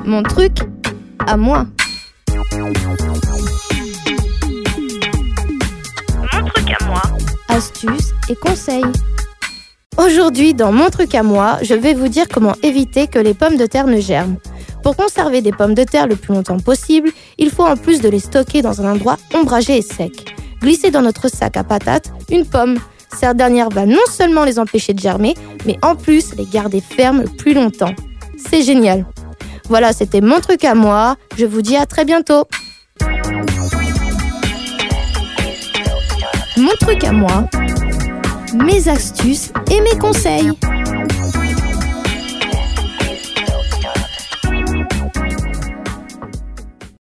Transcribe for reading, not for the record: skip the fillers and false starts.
Mon truc à moi. Mon truc à moi. Astuces et conseils. Aujourd'hui, dans Mon truc à moi, je vais vous dire comment éviter que les pommes de terre ne germent. Pour conserver des pommes de terre le plus longtemps possible, il faut en plus de les stocker dans un endroit ombragé et sec. Glisser dans notre sac à patates une pomme. Cette dernière va non seulement les empêcher de germer, mais en plus les garder fermes plus longtemps. C'est génial. Voilà, c'était Mon truc à moi. Je vous dis à très bientôt. Mon truc à moi, mes astuces et mes conseils.